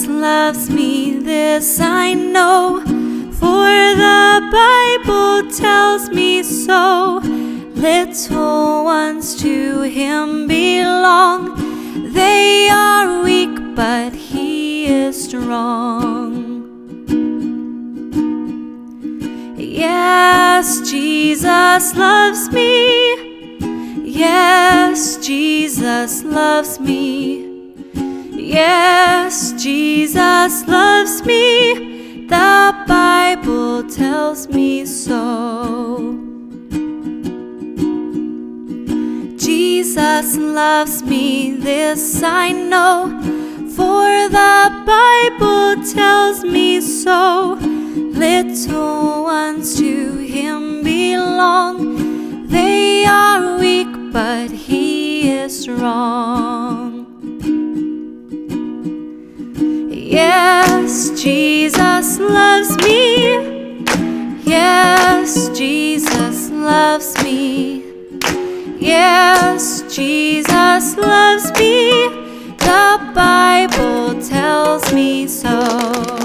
Jesus loves me, this I know, for the Bible tells me so. Little ones to Him belong. They are weak, but He is strong. Yes, Jesus loves me. Yes, Jesus loves me. Yes, Jesus loves me. The Bible tells me so. Jesus loves me, this I know, for the Bible tells me so. Little ones to Him belong. They are weak, but He is strong. Yes, Jesus loves me. Yes, Jesus loves me. Yes, Jesus loves me. The Bible tells me so.